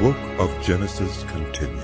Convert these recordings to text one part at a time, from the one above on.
book of Genesis continued.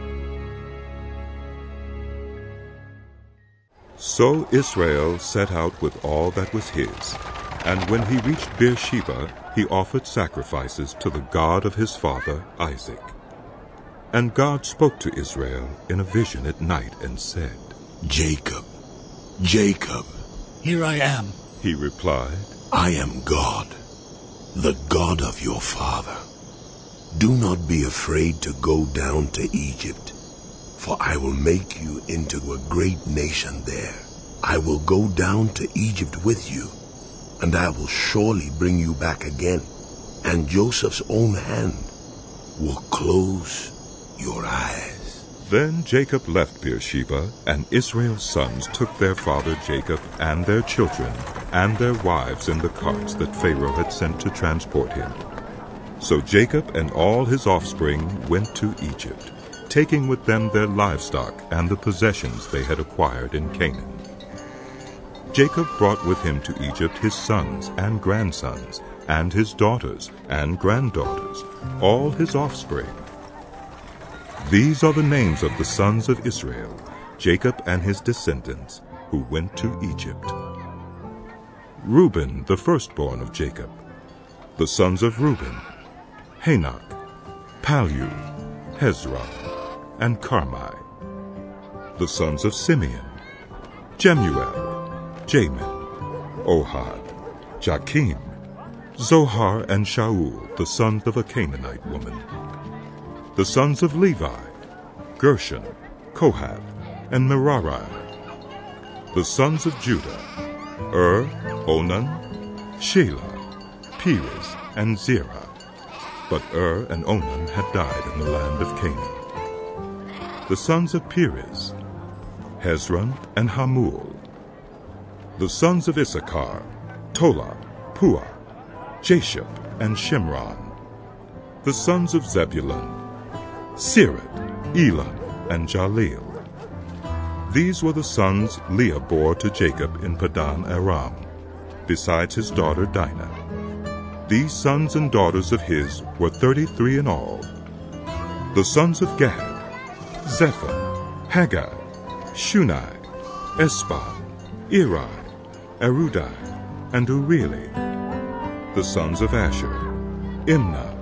So Israel set out with all that was his, and when he reached Beersheba, he offered sacrifices to the God of his father Isaac. And God spoke to Israel in a vision at night and said, Jacob, Jacob. Here I am. He replied, I am God, the God of your father. Do not be afraid to go down to Egypt, for I will make you into a great nation there. I will go down to Egypt with you, and I will surely bring you back again, and Joseph's own hand will close your eyes. Then Jacob left Beersheba, and Israel's sons took their father Jacob and their children and their wives in the carts that Pharaoh had sent to transport him. So Jacob and all his offspring went to Egypt, taking with them their livestock and the possessions they had acquired in Canaan. Jacob brought with him to Egypt his sons and grandsons, and his daughters and granddaughters, all his offspring. These are the names of the sons of Israel, Jacob and his descendants, who went to Egypt. Reuben, the firstborn of Jacob. The sons of Reuben, Hanok, Palu, Hezron, and Carmi. The sons of Simeon, Jemuel, Jamin, Ohad, Jakim, Zohar, and Shaul, the sons of a Canaanite woman. The sons of Levi, Gershon, Kohath, and Merari. The sons of Judah, Onan, Shelah, Perez, and Zerah. But and Onan had died in the land of Canaan. The sons of Perez, Hezron, and Hamul. The sons of Issachar, Tola, Puah, Jashub, and Shimron. The sons of Zebulun, Sirat, Elam, and Jaleel. These were the sons Leah bore to Jacob in Padan Aram, besides his daughter Dinah. These sons and daughters of his were 33 in all. The sons of Gad, Zephan, Haggai, Shunai, Esban, Eri, Arudai, and Urieli. The sons of Asher, Imnah,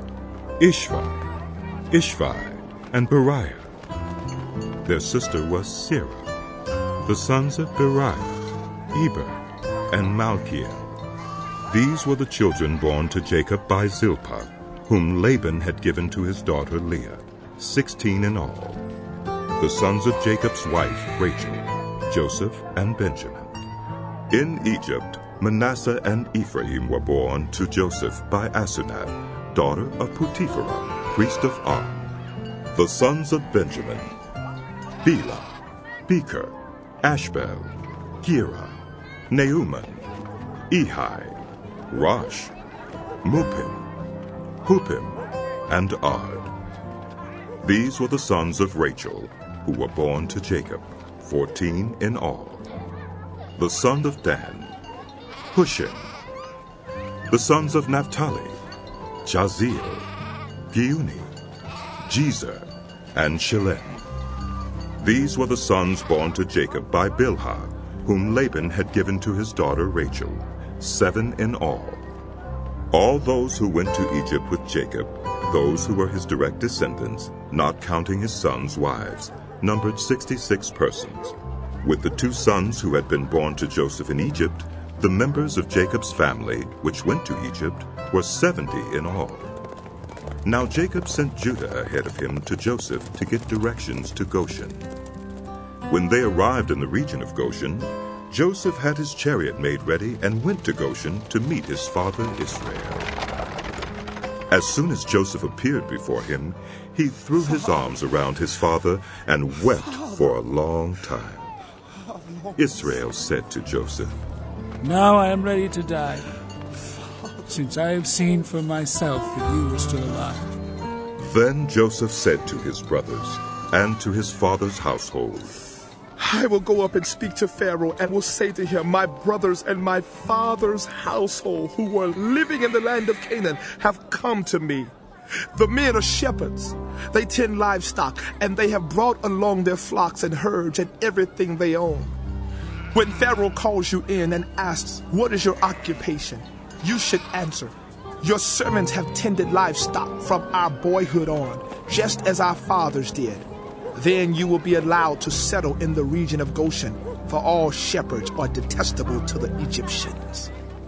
Ishvi, and Beriah. Their sister was Sarah. The sons of Beriah, Eber, and Malchiel. These were the children born to Jacob by Zilpah, whom Laban had given to his daughter Leah, 16 in all. The sons of Jacob's wife Rachel, Joseph, and Benjamin. In Egypt, Manasseh and Ephraim were born to Joseph by Asenath, daughter of Putiphera, priest of On. The sons of Benjamin, Bela, Becher, Ashbel, Gera, Neumann, Ehi, Rosh, Mupim, Hupim, and Ard. These were the sons of Rachel, who were born to Jacob, 14 in all. The son of Dan, Hushim. The sons of Naphtali, Jazeel, Giuni, Jezer, and Shillem. These were the sons born to Jacob by Bilhah, whom Laban had given to his daughter Rachel, 7 in all. All those who went to Egypt with Jacob, those who were his direct descendants, not counting his sons' wives, numbered 66 persons. With the 2 sons who had been born to Joseph in Egypt, the members of Jacob's family, which went to Egypt, were 70 in all. Now Jacob sent Judah ahead of him to Joseph to get directions to Goshen. When they arrived in the region of Goshen, Joseph had his chariot made ready and went to Goshen to meet his father Israel. As soon as Joseph appeared before him, he threw his arms around his father and wept for a long time. Israel said to Joseph, Now I am ready to die, since I have seen for myself that you are still alive. Then Joseph said to his brothers and to his father's household, I will go up and speak to Pharaoh and will say to him, My brothers and my father's household who were living in the land of Canaan have come to me. The men are shepherds. They tend livestock, and they have brought along their flocks and herds and everything they own. When Pharaoh calls you in and asks, "What is your occupation?" you should answer, "Your servants have tended livestock from our boyhood on, just as our fathers did." Then you will be allowed to settle in the region of Goshen, for all shepherds are detestable to the Egyptians.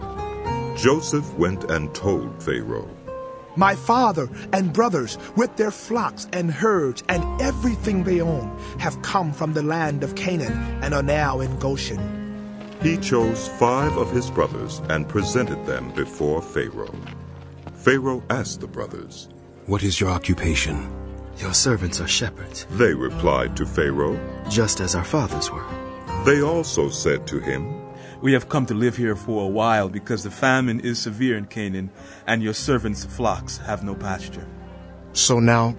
Joseph went and told Pharaoh, My father and brothers, with their flocks and herds and everything they own, have come from the land of Canaan and are now in Goshen. He chose 5 of his brothers and presented them before Pharaoh. Pharaoh asked the brothers, "What is your occupation?" Your servants are shepherds, They replied to Pharaoh. just as our fathers were. They also said to him, We have come to live here for a while because the famine is severe in Canaan, and your servants' flocks have no pasture. So now,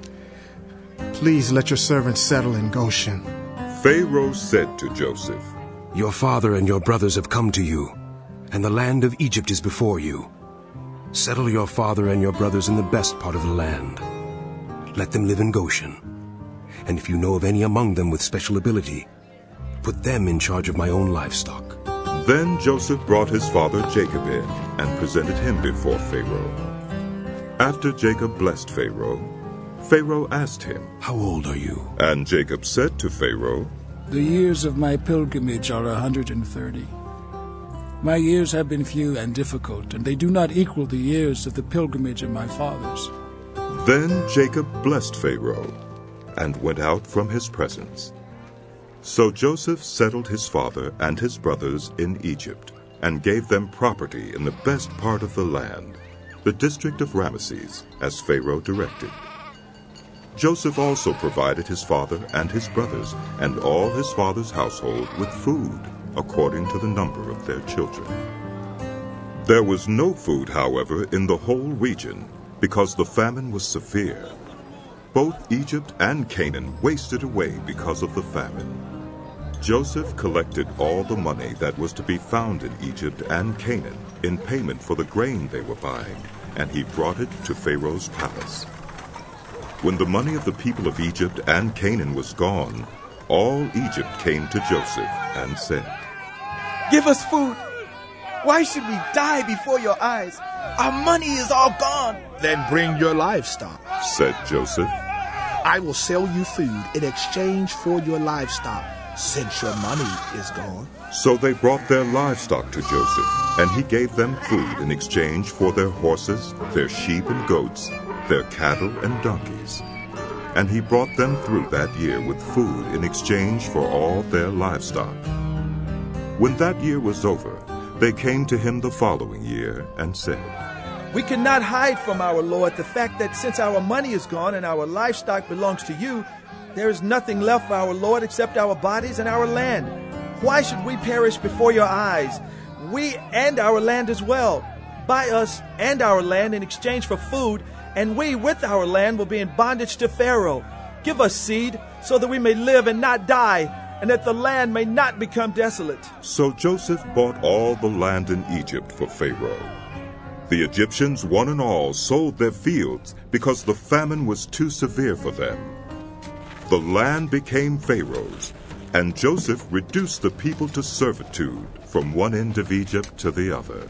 please let your servants settle in Goshen. Pharaoh said to Joseph, "Your father and your brothers have come to you, and the land of Egypt is before you. Settle your father and your brothers in the best part of the land. Let them live in Goshen. And if you know of any among them with special ability, put them in charge of my own livestock." Then Joseph brought his father Jacob in and presented him before Pharaoh. After Jacob blessed Pharaoh, Pharaoh asked him, "How old are you?" And Jacob said to Pharaoh, The years of my pilgrimage are 130. My years have been few and difficult, and they do not equal the years of the pilgrimage of my fathers. Then Jacob blessed Pharaoh and went out from his presence. So Joseph settled his father and his brothers in Egypt and gave them property in the best part of the land, the district of Ramesses, as Pharaoh directed. Joseph also provided his father and his brothers and all his father's household with food according to the number of their children. There was no food, however, in the whole region because the famine was severe. Both Egypt and Canaan wasted away because of the famine. Joseph collected all the money that was to be found in Egypt and Canaan in payment for the grain they were buying, and he brought it to Pharaoh's palace. When the money of the people of Egypt and Canaan was gone, all Egypt came to Joseph and said, Give us food. Why should we die before your eyes? Our money is all gone. Then bring your livestock. said Joseph. I will sell you food in exchange for your livestock, since your money is gone. So they brought their livestock to Joseph, and he gave them food in exchange for their horses, their sheep and goats, their cattle and donkeys. And he brought them through that year with food in exchange for all their livestock. When that year was over, they came to him the following year and said, We cannot hide from our Lord the fact that since our money is gone and our livestock belongs to you, there is nothing left for our Lord except our bodies and our land. Why should we perish before your eyes, we and our land as well? Buy us and our land in exchange for food, and we with our land will be in bondage to Pharaoh. Give us seed so that we may live and not die, and that the land may not become desolate. So Joseph bought all the land in Egypt for Pharaoh. The Egyptians, one and all, sold their fields because the famine was too severe for them. The land became Pharaoh's, and Joseph reduced the people to servitude from one end of Egypt to the other.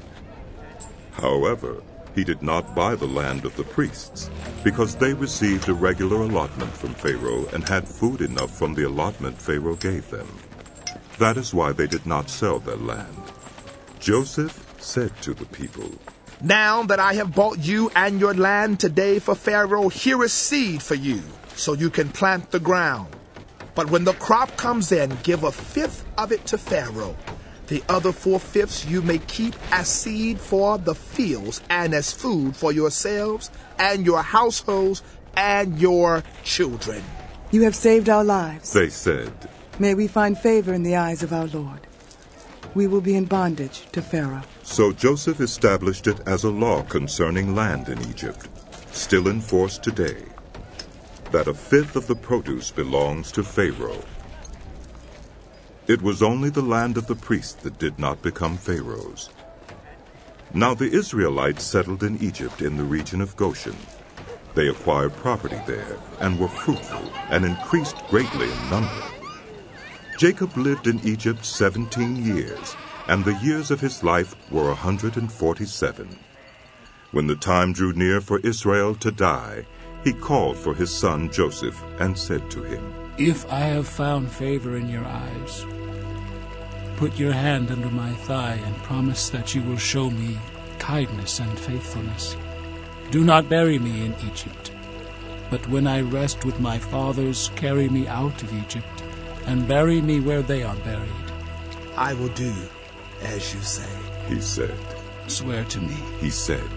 However, he did not buy the land of the priests, because they received a regular allotment from Pharaoh and had food enough from the allotment Pharaoh gave them. That is why they did not sell their land. Joseph said to the people, Now that I have bought you and your land today for Pharaoh, here is seed for you, so you can plant the ground. But when the crop comes in, give 1/5 of it to Pharaoh. The other 4/5 you may keep as seed for the fields and as food for yourselves and your households and your children. You have saved our lives. They said, May we find favor in the eyes of our Lord. We will be in bondage to Pharaoh. So Joseph established it as a law concerning land in Egypt, still in force today, that 1/5 of the produce belongs to Pharaoh. It was only the land of the priests that did not become Pharaoh's. Now the Israelites settled in Egypt in the region of Goshen. They acquired property there and were fruitful and increased greatly in number. Jacob lived in Egypt 17 years, and the years of his life were 147. When the time drew near for Israel to die, he called for his son Joseph and said to him, "If I have found favor in your eyes, put your hand under my thigh and promise that you will show me kindness and faithfulness. Do not bury me in Egypt, but when I rest with my fathers, carry me out of Egypt and bury me where they are buried." "I will do as you say," he said. "Swear to me," he said.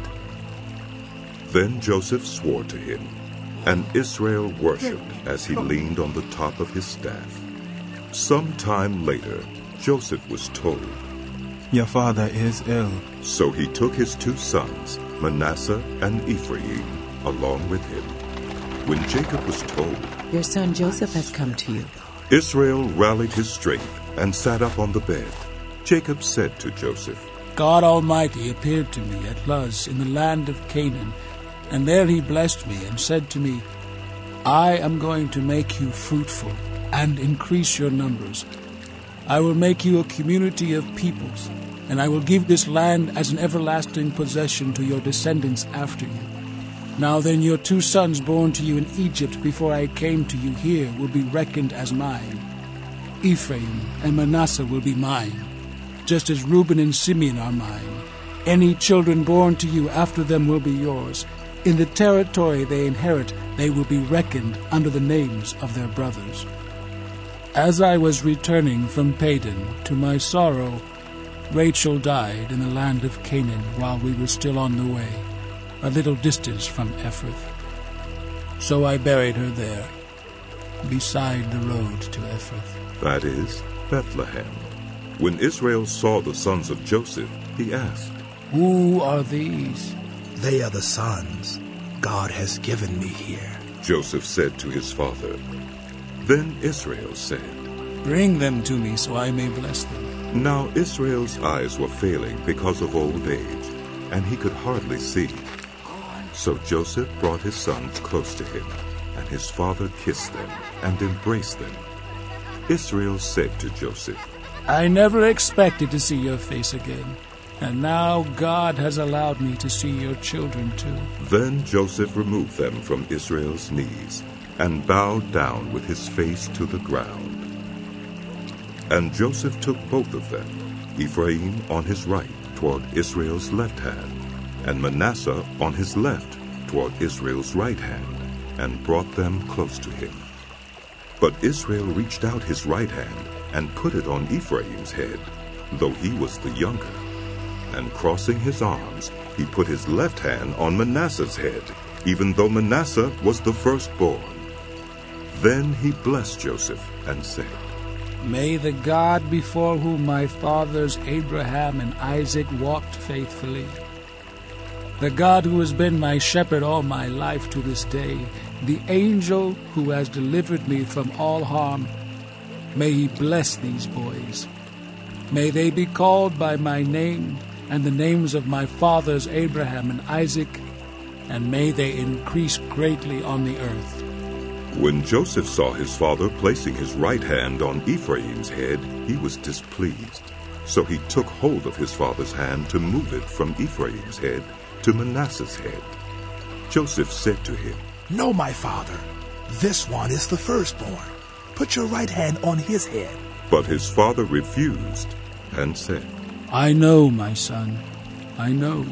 Then Joseph swore to him, and Israel worshipped as he leaned on the top of his staff. Some time later, Joseph was told, "Your father is ill." So he took his 2 sons, Manasseh and Ephraim, along with him. When Jacob was told, "Your son Joseph has come to you," Israel rallied his strength and sat up on the bed. Jacob said to Joseph, "God Almighty appeared to me at Luz in the land of Canaan, and there he blessed me and said to me, 'I am going to make you fruitful and increase your numbers. I will make you a community of peoples, and I will give this land as an everlasting possession to your descendants after you. Now then, your 2 sons born to you in Egypt before I came to you here will be reckoned as mine. Ephraim and Manasseh will be mine, just as Reuben and Simeon are mine. Any children born to you after them will be yours. In the territory they inherit, they will be reckoned under the names of their brothers.' As I was returning from Padan, to my sorrow, Rachel died in the land of Canaan while we were still on the way, a little distance from Ephrath. So I buried her there, beside the road to Ephrath." That is, Bethlehem. When Israel saw the sons of Joseph, he asked, "Who are these?" "They are the sons God has given me here," Joseph said to his father. Then Israel said, "Bring them to me so I may bless them." Now Israel's eyes were failing because of old age, and he could hardly see. So Joseph brought his sons close to him, and his father kissed them and embraced them. Israel said to Joseph, "I never expected to see your face again, and now God has allowed me to see your children too." Then Joseph removed them from Israel's knees and bowed down with his face to the ground. And Joseph took both of them, Ephraim on his right toward Israel's left hand, and Manasseh on his left toward Israel's right hand, and brought them close to him. But Israel reached out his right hand and put it on Ephraim's head, though he was the younger. And crossing his arms, he put his left hand on Manasseh's head, even though Manasseh was the firstborn. Then he blessed Joseph and said, "May the God before whom my fathers Abraham and Isaac walked faithfully, the God who has been my shepherd all my life to this day, the angel who has delivered me from all harm, may he bless these boys. May they be called by my name and the names of my fathers Abraham and Isaac, and may they increase greatly on the earth." When Joseph saw his father placing his right hand on Ephraim's head, he was displeased. So he took hold of his father's hand to move it from Ephraim's head to Manasseh's head. Joseph said to him, "No, my father, this one is the firstborn. Put your right hand on his head." But his father refused and said, "I know, my son, I know.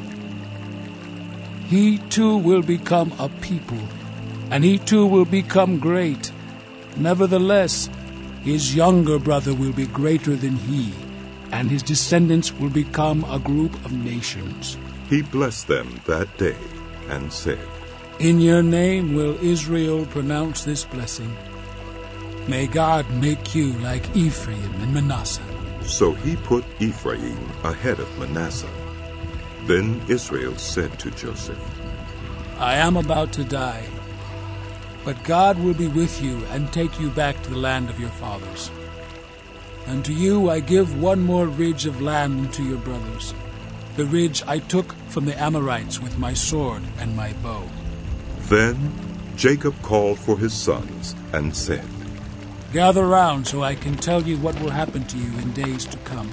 He too will become a people, and he too will become great. Nevertheless, his younger brother will be greater than he, and his descendants will become a group of nations." He blessed them that day and said, "In your name will Israel pronounce this blessing. May God make you like Ephraim and Manasseh." So he put Ephraim ahead of Manasseh. Then Israel said to Joseph, "I am about to die, but God will be with you and take you back to the land of your fathers. And to you I give one more ridge of land than to your brothers, the ridge I took from the Amorites with my sword and my bow." Then Jacob called for his sons and said, Gather round so I can tell you what will happen to you in days to come.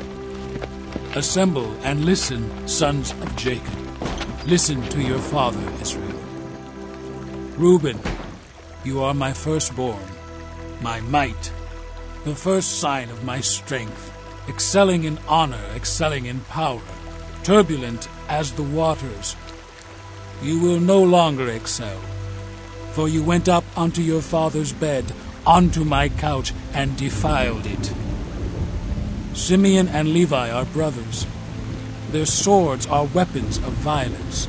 Assemble and listen, sons of Jacob. Listen to your father, Israel. Reuben, you are my firstborn, my might, the first sign of my strength, excelling in honor, excelling in power, turbulent as the waters. You will no longer excel, for you went up onto your father's bed, onto my couch, and defiled it. Simeon and Levi are brothers. Their swords are weapons of violence.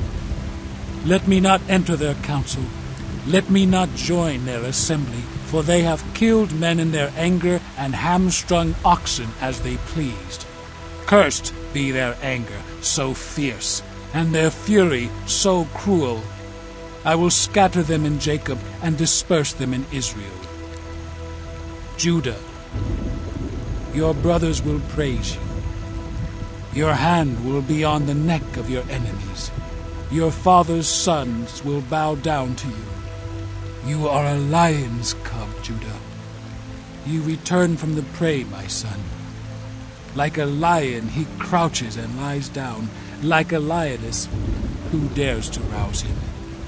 Let me not enter their council. Let me not join their assembly, for they have killed men in their anger and hamstrung oxen as they pleased. Cursed be their anger, so fierce, and their fury so cruel. I will scatter them in Jacob and disperse them in Israel. Judah, your brothers will praise you. Your hand will be on the neck of your enemies. Your father's sons will bow down to you. You are a lion's cub, Judah. You return from the prey, my son. Like a lion he crouches and lies down, like a lioness, who dares to rouse him?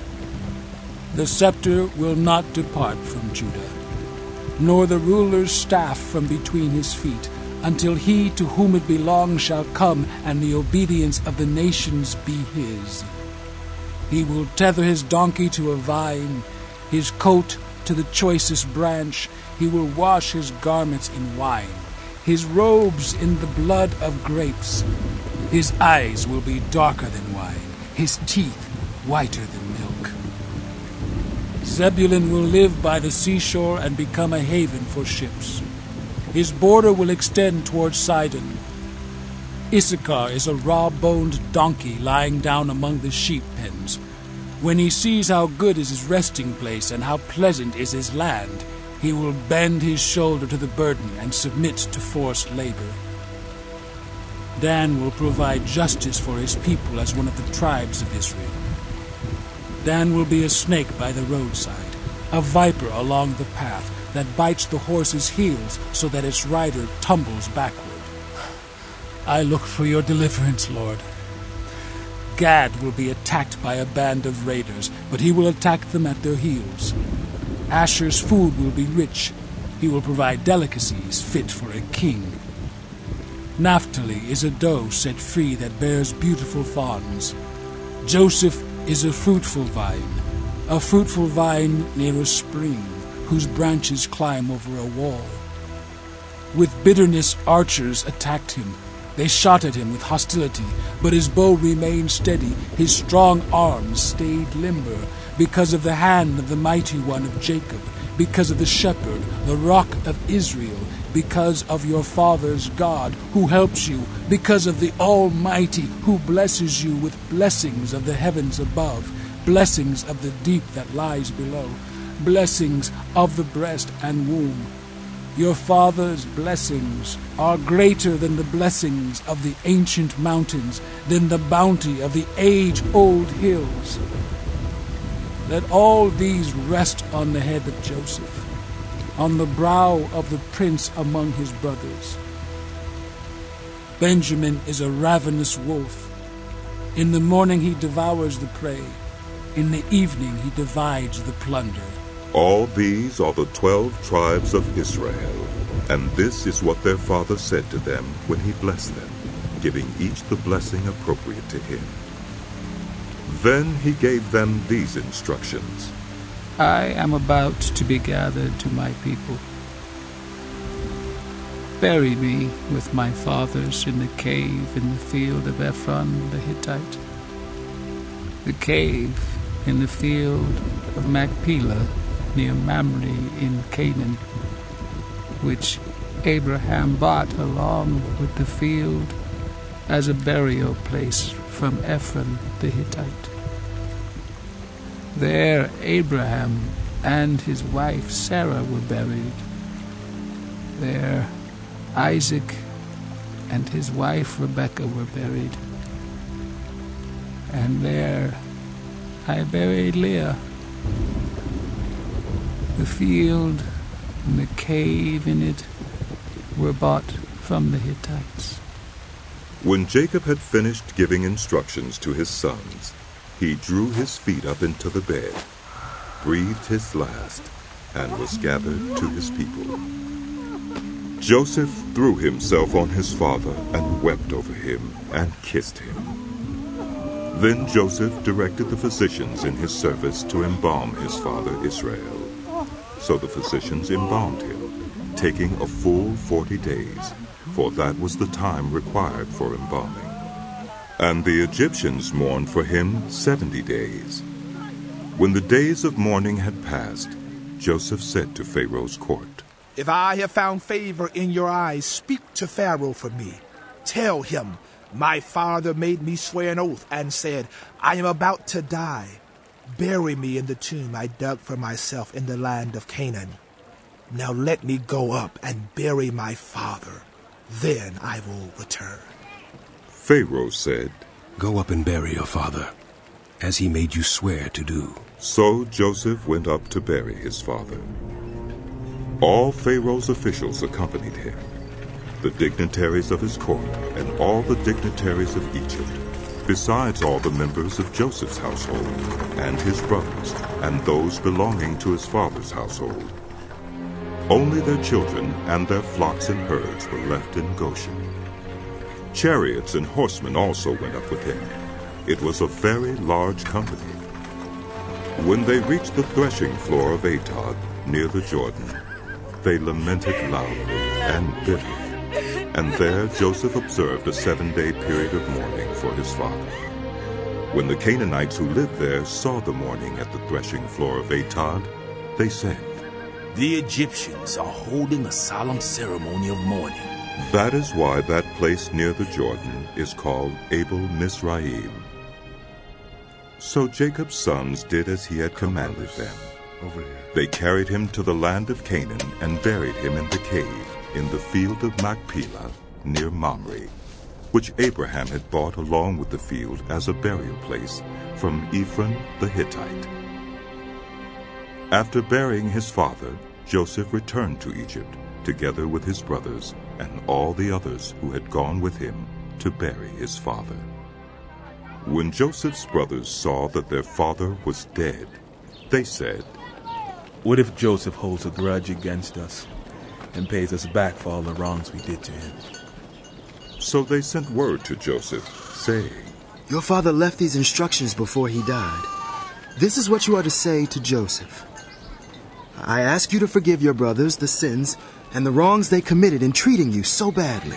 The scepter will not depart from Judah, nor the ruler's staff from between his feet, until he to whom it belongs shall come, and the obedience of the nations be his. He will tether his donkey to a vine, his coat to the choicest branch. He will wash his garments in wine, his robes in the blood of grapes. His eyes will be darker than wine, his teeth whiter than milk. Zebulun will live by the seashore and become a haven for ships. His border will extend toward Sidon. Issachar is a raw-boned donkey lying down among the sheep pens. When he sees how good is his resting place and how pleasant is his land, he will bend his shoulder to the burden and submit to forced labor. Dan will provide justice for his people as one of the tribes of Israel. Dan will be a snake by the roadside, a viper along the path that bites the horse's heels so that its rider tumbles backward. I look for your deliverance, Lord. Gad will be attacked by a band of raiders, but he will attack them at their heels. Asher's food will be rich. He will provide delicacies fit for a king. Naphtali is a doe set free that bears beautiful fawns. Joseph is a fruitful vine near a spring, whose branches climb over a wall. With bitterness archers attacked him. They shot at him with hostility, but his bow remained steady, his strong arms stayed limber, because of the hand of the mighty one of Jacob, because of the shepherd, the rock of Israel, because of your father's God, who helps you, because of the Almighty, who blesses you with blessings of the heavens above, blessings of the deep that lies below, blessings of the breast and womb. Your father's blessings are greater than the blessings of the ancient mountains, than the bounty of the age-old hills. Let all these rest on the head of Joseph, on the brow of the prince among his brothers. Benjamin is a ravenous wolf. In the morning he devours the prey. In the evening he divides the plunder. All these are the 12 tribes of Israel, and this is what their father said to them when he blessed them, giving each the blessing appropriate to him. Then he gave them these instructions. I am about to be gathered to my people. Bury me with my fathers in the cave in the field of Ephron the Hittite, the cave in the field of Machpelah near Mamre in Canaan, which Abraham bought along with the field as a burial place from Ephron the Hittite. There Abraham and his wife Sarah were buried. There Isaac and his wife Rebekah were buried. And there I buried Leah. The field and the cave in it were bought from the Hittites. When Jacob had finished giving instructions to his sons, he drew his feet up into the bed, breathed his last, and was gathered to his people. Joseph threw himself on his father and wept over him and kissed him. Then Joseph directed the physicians in his service to embalm his father Israel. So the physicians embalmed him, taking a full 40 days, for that was the time required for embalming. And the Egyptians mourned for him 70 days. When the days of mourning had passed, Joseph said to Pharaoh's court, "If I have found favor in your eyes, speak to Pharaoh for me. Tell him, my father made me swear an oath and said, I am about to die. Bury me in the tomb I dug for myself in the land of Canaan. Now let me go up and bury my father. Then I will return." Pharaoh said, "Go up and bury your father, as he made you swear to do." So Joseph went up to bury his father. All Pharaoh's officials accompanied him, the dignitaries of his court and all the dignitaries of Egypt, besides all the members of Joseph's household and his brothers and those belonging to his father's household. Only their children and their flocks and herds were left in Goshen. Chariots and horsemen also went up with him. It was a very large company. When they reached the threshing floor of Atad, near the Jordan, they lamented loudly and bitterly. And there Joseph observed a 7-day period of mourning for his father. When the Canaanites who lived there saw the mourning at the threshing floor of Atad, they said, "The Egyptians are holding a solemn ceremony of mourning." That is why that place near the Jordan is called Abel Mizraim. So Jacob's sons did as he had commanded them. They carried him to the land of Canaan and buried him in the cave in the field of Machpelah near Mamre, which Abraham had bought along with the field as a burial place from Ephron the Hittite. After burying his father, Joseph returned to Egypt, together with his brothers and all the others who had gone with him to bury his father. When Joseph's brothers saw that their father was dead, they said, "What if Joseph holds a grudge against us and pays us back for all the wrongs we did to him?" So they sent word to Joseph, saying, "Your father left these instructions before he died. This is what you are to say to Joseph. I ask you to forgive your brothers the sins and the wrongs they committed in treating you so badly.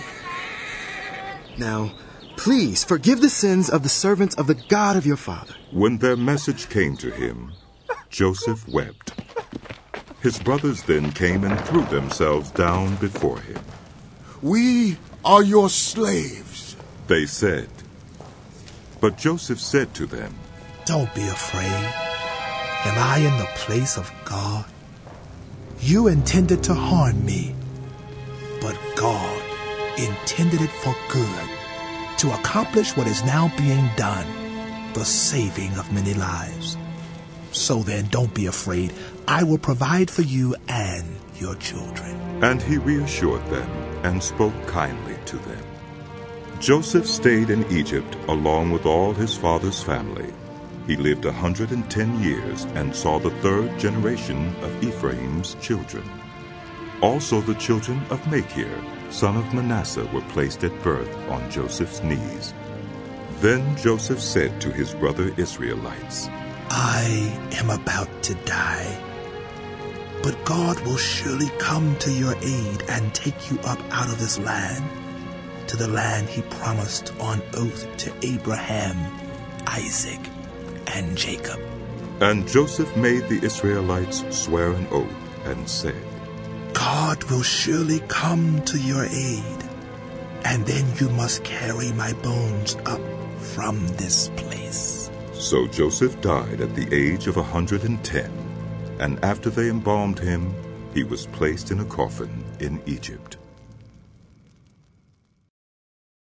Now, please forgive the sins of the servants of the God of your father." When their message came to him, Joseph wept. His brothers then came and threw themselves down before him. "We are your slaves," they said. But Joseph said to them, "Don't be afraid. Am I in the place of God? You intended to harm me, but God intended it for good, to accomplish what is now being done, the saving of many lives. So then, don't be afraid. I will provide for you and your children." And he reassured them and spoke kindly to them. Joseph stayed in Egypt along with all his father's family. He lived 110 years and saw the 3rd generation of Ephraim's children. Also the children of Machir, son of Manasseh, were placed at birth on Joseph's knees. Then Joseph said to his brother Israelites, "I am about to die, but God will surely come to your aid and take you up out of this land, to the land he promised on oath to Abraham, Isaac, and Jacob." And Joseph made the Israelites swear an oath and said, "God will surely come to your aid, and then you must carry my bones up from this place." So Joseph died at the age of 110, and after they embalmed him, he was placed in a coffin in Egypt.